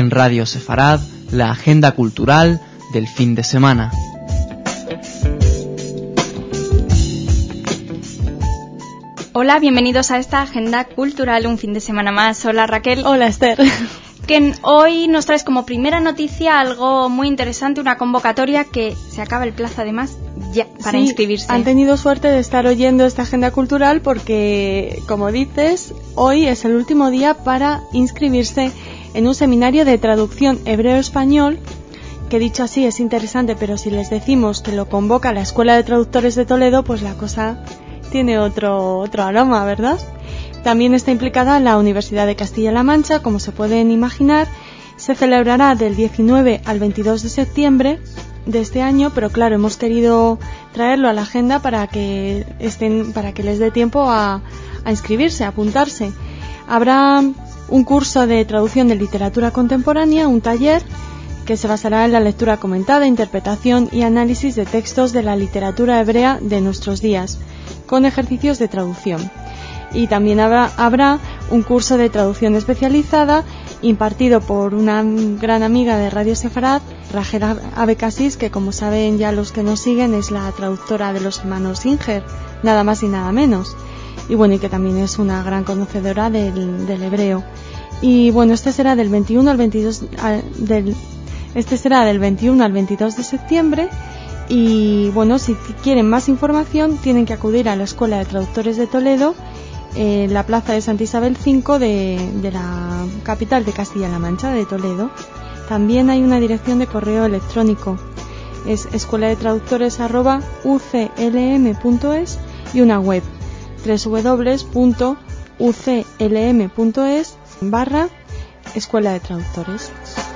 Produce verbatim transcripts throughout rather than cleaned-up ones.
en Radio Sefarad, la agenda cultural del fin de semana. Hola, bienvenidos a esta agenda cultural, un fin de semana más. Hola Raquel. Hola Esther. Que hoy nos traes como primera noticia algo muy interesante, una convocatoria que se acaba el plazo además ya para sí, inscribirse. Han tenido suerte de estar oyendo esta agenda cultural porque, como dices, hoy es el último día para inscribirse en un seminario de traducción hebreo-español, que dicho así es interesante, pero si les decimos que lo convoca la Escuela de Traductores de Toledo, pues la cosa tiene otro, otro aroma, ¿verdad? También está implicada la Universidad de Castilla-La Mancha, como se pueden imaginar. Se celebrará del diecinueve al veintidós de septiembre de este año, pero claro, hemos querido traerlo a la agenda para que estén, para que les dé tiempo a, a inscribirse, a apuntarse. Habrá un curso de traducción de literatura contemporánea, un taller que se basará en la lectura comentada, interpretación y análisis de textos de la literatura hebrea de nuestros días, con ejercicios de traducción. Y también habrá, habrá un curso de traducción especializada impartido por una gran amiga de Radio Sefarad, Rachel Abekassis, que como saben ya los que nos siguen es la traductora de los hermanos Singer, nada más y nada menos. Y bueno, y que también es una gran conocedora del, del hebreo. Y bueno, este será del veintiuno al veintidós al, del, este será del veintiuno al veintidós de septiembre. Y bueno, si quieren más información tienen que acudir a la Escuela de Traductores de Toledo, en eh, la plaza de Santa Isabel cinco de, de la capital de Castilla-La Mancha, de Toledo. También hay una dirección de correo electrónico, es escuela de traductores arroba u c l m punto es, y una web doble u doble u doble u punto u c l m punto es barra escuela de traductores.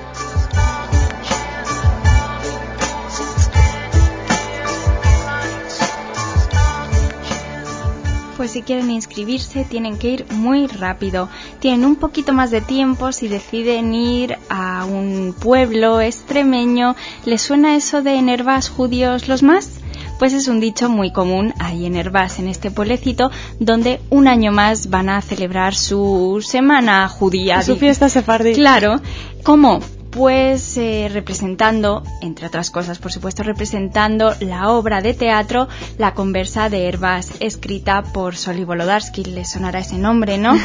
Pues si quieren inscribirse tienen que ir muy rápido. Tienen un poquito más de tiempo si deciden ir a un pueblo extremeño. ¿Les suena eso de en Hervás judíos los más? Pues es un dicho muy común ahí en Hervás, en este pueblecito, donde un año más van a celebrar su semana judía. Su fiesta sefardí. Claro. ¿Cómo? Pues eh, representando, entre otras cosas, por supuesto, representando la obra de teatro La Conversa de Hervás, escrita por Soli Volodarsky. Les sonará ese nombre, ¿no?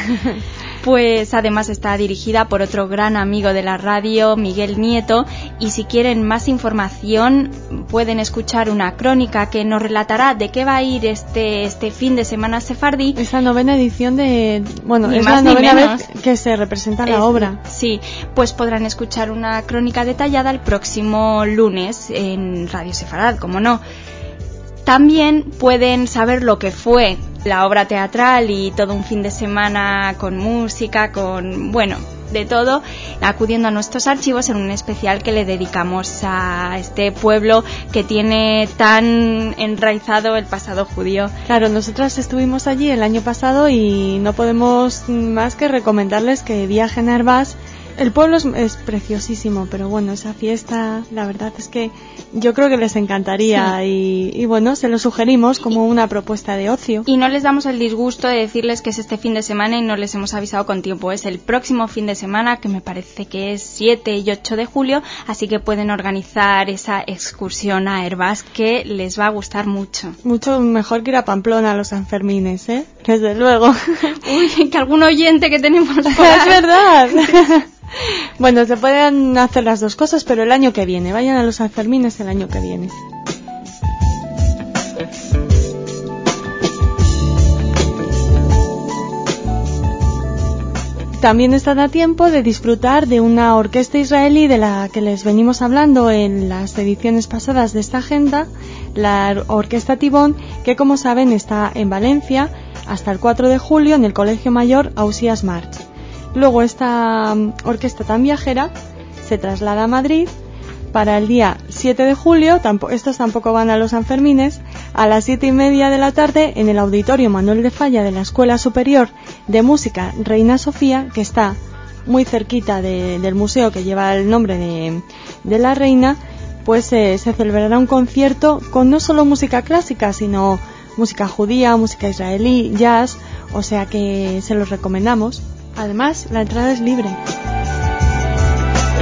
Pues además está dirigida por otro gran amigo de la radio, Miguel Nieto, y si quieren más información pueden escuchar una crónica que nos relatará de qué va a ir este este fin de semana sefardí. Es la novena edición de... Bueno, ni es más la novena ni menos. vez que se representa la es, obra. Sí, pues podrán escuchar una una crónica detallada el próximo lunes en Radio Sefarad, como no. También pueden saber lo que fue la obra teatral y todo un fin de semana con música, con, bueno, de todo, acudiendo a nuestros archivos en un especial que le dedicamos a este pueblo que tiene tan enraizado el pasado judío. Claro, nosotras estuvimos allí el año pasado y no podemos más que recomendarles que viajen a Hervás. El pueblo es, es preciosísimo, pero bueno, esa fiesta, la verdad es que yo creo que les encantaría. Sí. y, y bueno, se lo sugerimos como una propuesta de ocio. Y no les damos el disgusto de decirles que es este fin de semana y no les hemos avisado con tiempo. Es el próximo fin de semana, que me parece que es siete y ocho de julio, así que pueden organizar esa excursión a Hervás que les va a gustar mucho. Mucho mejor que ir a Pamplona a los Sanfermines, ¿eh? Desde luego. Uy, que algún oyente que tenemos por ahí. Es verdad. Bueno, se pueden hacer las dos cosas, pero el año que viene. Vayan a los Sanfermines el año que viene. También están a tiempo de disfrutar de una orquesta israelí de la que les venimos hablando en las ediciones pasadas de esta agenda, la Orquesta Tibón, que como saben está en Valencia hasta el cuatro de julio en el Colegio Mayor Ausías March. Luego esta orquesta tan viajera se traslada a Madrid para el día siete de julio, tampo- estos tampoco van a los Sanfermines, a las siete y media de la tarde en el Auditorio Manuel de Falla de la Escuela Superior de Música Reina Sofía, que está muy cerquita de, del museo que lleva el nombre de, de la reina. Pues eh, se celebrará un concierto con no solo música clásica, sino música judía, música israelí, jazz, o sea que se los recomendamos. Además, la entrada es libre.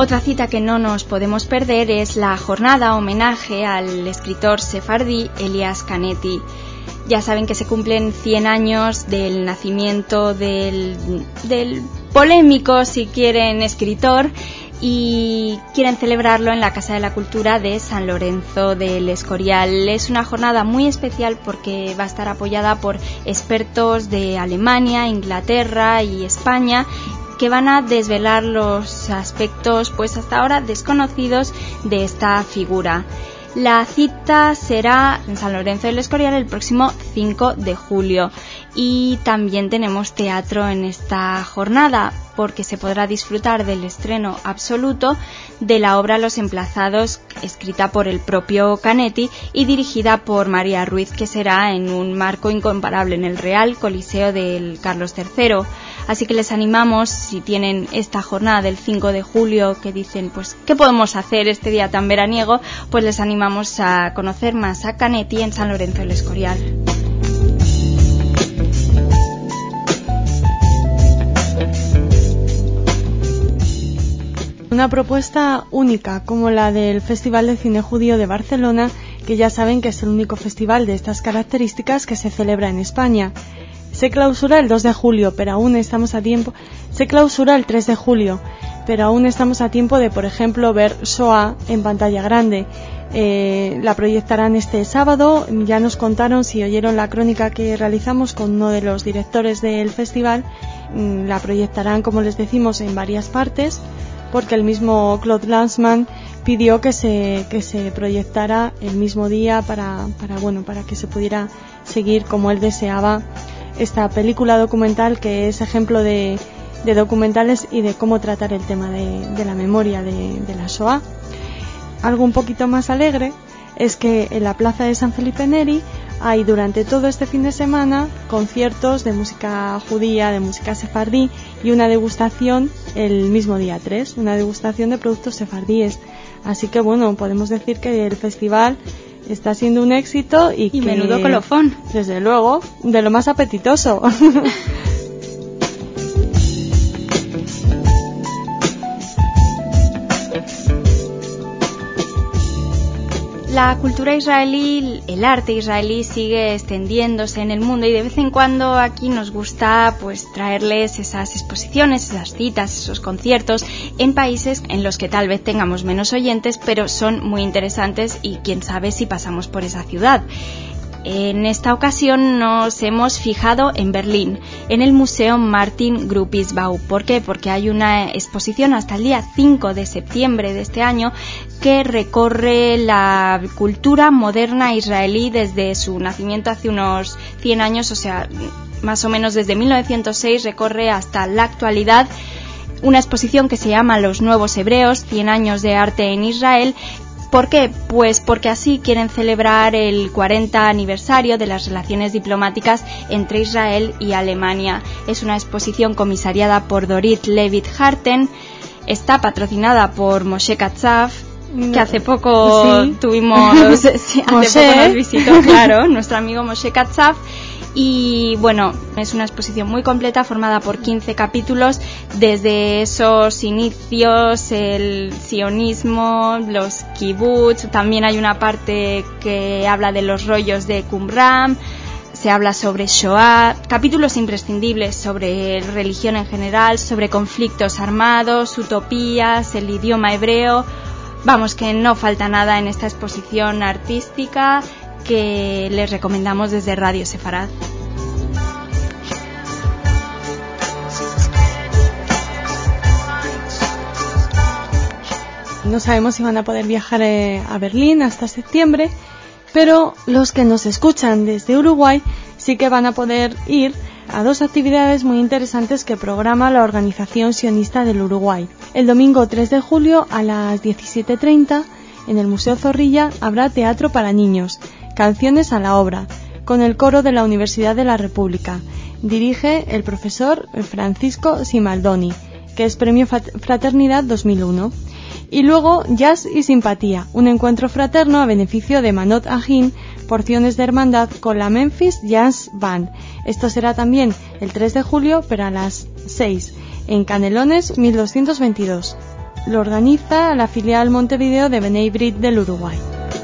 Otra cita que no nos podemos perder es la jornada homenaje al escritor sefardí Elias Canetti. Ya saben que se cumplen cien años del nacimiento del, del polémico, si quieren, escritor, y quieren celebrarlo en la Casa de la Cultura de San Lorenzo del Escorial. Es una jornada muy especial porque va a estar apoyada por expertos de Alemania, Inglaterra y España, que van a desvelar los aspectos pues hasta ahora desconocidos de esta figura. La cita será en San Lorenzo del Escorial el próximo cinco de julio y también tenemos teatro en esta jornada porque se podrá disfrutar del estreno absoluto de la obra Los Emplazados, escrita por el propio Canetti y dirigida por María Ruiz, que será en un marco incomparable en el Real Coliseo del Carlos tercero. Así que les animamos, si tienen esta jornada del cinco de julio que dicen, pues, ¿qué podemos hacer este día tan veraniego? Pues les animamos a conocer más a Canetti en San Lorenzo del Escorial. Una propuesta única como la del Festival de Cine Judío de Barcelona, que ya saben que es el único festival de estas características que se celebra en España. Se clausura el dos de julio, pero aún estamos a tiempo. Se clausura el tres de julio, pero aún estamos a tiempo de, por ejemplo, ver Shoah en pantalla grande. Eh, la proyectarán este sábado. Ya nos contaron, si oyeron la crónica que realizamos con uno de los directores del festival, la proyectarán, como les decimos, en varias partes, porque el mismo Claude Lanzmann pidió que se que se proyectara el mismo día para para bueno para que se pudiera seguir como él deseaba esta película documental, que es ejemplo de, de documentales y de cómo tratar el tema de, de la memoria de, de la Shoah. Algo un poquito más alegre es que en la plaza de San Felipe Neri hay durante todo este fin de semana conciertos de música judía, de música sefardí y una degustación el mismo día tres, una degustación de productos sefardíes. Así que bueno, podemos decir que el festival está siendo un éxito y, y que, menudo colofón, desde luego, de lo más apetitoso. La cultura israelí, el arte israelí sigue extendiéndose en el mundo y de vez en cuando aquí nos gusta pues traerles esas exposiciones, esas citas, esos conciertos en países en los que tal vez tengamos menos oyentes, pero son muy interesantes y quién sabe si pasamos por esa ciudad. En esta ocasión nos hemos fijado en Berlín, en el Museo Martin Gropiusbau. ¿Por qué? Porque hay una exposición hasta el día cinco de septiembre de este año que recorre la cultura moderna israelí desde su nacimiento hace unos cien años, o sea, más o menos desde mil novecientos seis, recorre hasta la actualidad. Una exposición que se llama Los Nuevos Hebreos, cien años de arte en Israel. ¿Por qué? Pues porque así quieren celebrar el cuarenta aniversario de las relaciones diplomáticas entre Israel y Alemania. Es una exposición comisariada por Dorit Levit Harten, está patrocinada por Moshe Katsav, que hace poco sí. tuvimos, sí, hace Moshe. poco nos visitó, claro, nuestro amigo Moshe Katsav. Y bueno, es una exposición muy completa formada por quince capítulos, desde esos inicios, el sionismo, los kibbutz, también hay una parte que habla de los rollos de Qumran, se habla sobre Shoah, capítulos imprescindibles sobre religión en general, sobre conflictos armados, utopías, el idioma hebreo. Vamos, que no falta nada en esta exposición artística que les recomendamos desde Radio Sefarad. No sabemos si van a poder viajar eh, a Berlín hasta septiembre, pero los que nos escuchan desde Uruguay sí que van a poder ir a dos actividades muy interesantes que programa la Organización Sionista del Uruguay. El domingo tres de julio a las diecisiete treinta en el Museo Zorrilla habrá teatro para niños, Canciones a la obra, con el coro de la Universidad de la República. Dirige el profesor Francisco Simaldoni, que es Premio Fraternidad dos mil uno. Y luego Jazz y Simpatía, un encuentro fraterno a beneficio de Manot Ajín, porciones de hermandad con la Memphis Jazz Band. Esto será también el tres de julio, pero a las seis, en Canelones mil doscientos veintidós. lo organiza la filial Montevideo de B'nai B'rith del Uruguay.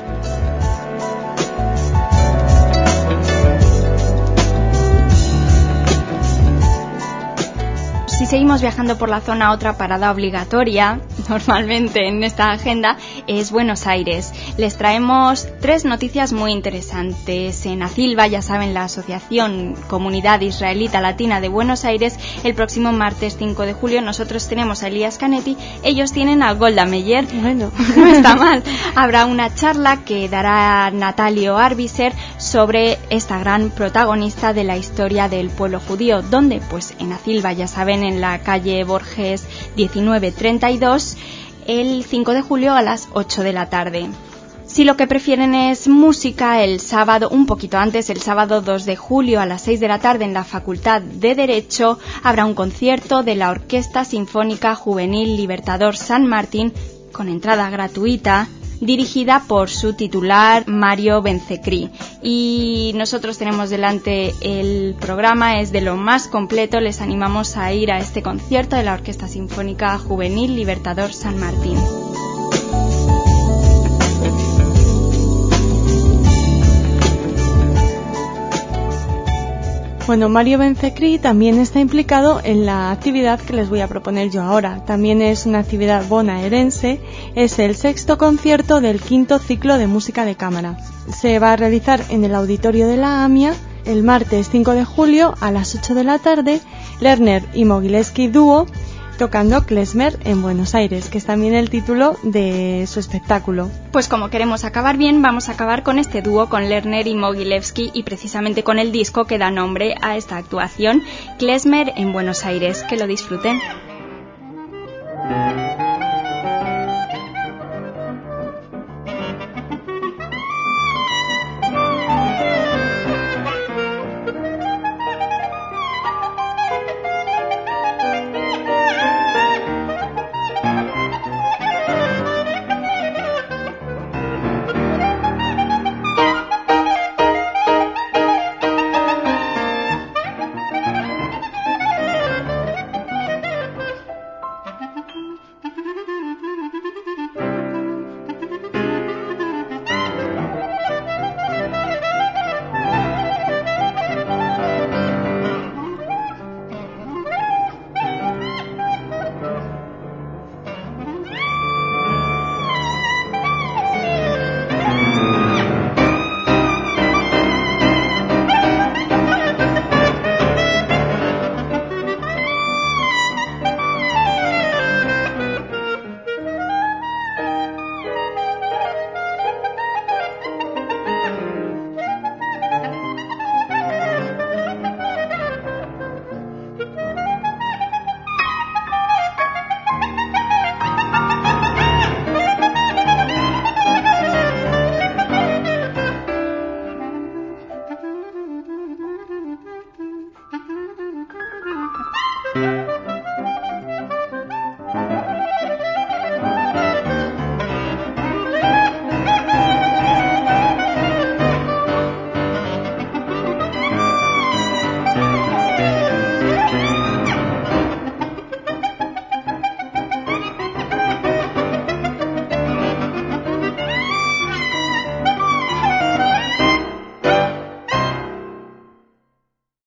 Si seguimos viajando por la zona, otra parada obligatoria normalmente en esta agenda es Buenos Aires. Les traemos tres noticias muy interesantes. En ACILBA, ya saben, la Asociación Comunidad Israelita Latina de Buenos Aires, el próximo martes cinco de julio nosotros tenemos a Elías Canetti, ellos tienen a Golda Meir. Bueno, no está mal. Habrá una charla que dará Natalio Arbiser sobre esta gran protagonista de la historia del pueblo judío. ¿Dónde? Pues en ACILBA, ya saben, en la calle Borges diecinueve treinta y dos, el cinco de julio a las ocho de la tarde. Si lo que prefieren es música, el sábado, un poquito antes, el sábado dos de julio a las seis de la tarde en la Facultad de Derecho, habrá un concierto de la Orquesta Sinfónica Juvenil Libertador San Martín con entrada gratuita, dirigida por su titular Mario Bencecri. Y nosotros tenemos delante el programa, es de lo más completo, les animamos a ir a este concierto de la Orquesta Sinfónica Juvenil Libertador San Martín. Bueno, Mario Bencecri también está implicado en la actividad que les voy a proponer yo ahora. También es una actividad bonaerense, es el sexto concierto del quinto ciclo de música de cámara. Se va a realizar en el auditorio de la AMIA el martes cinco de julio a las ocho de la tarde, Lerner y Mogilevsky dúo tocando klezmer en Buenos Aires, que es también el título de su espectáculo. Pues como queremos acabar bien, vamos a acabar con este dúo, con Lerner y Mogilevsky, y precisamente con el disco que da nombre a esta actuación, Klezmer en Buenos Aires. Que lo disfruten.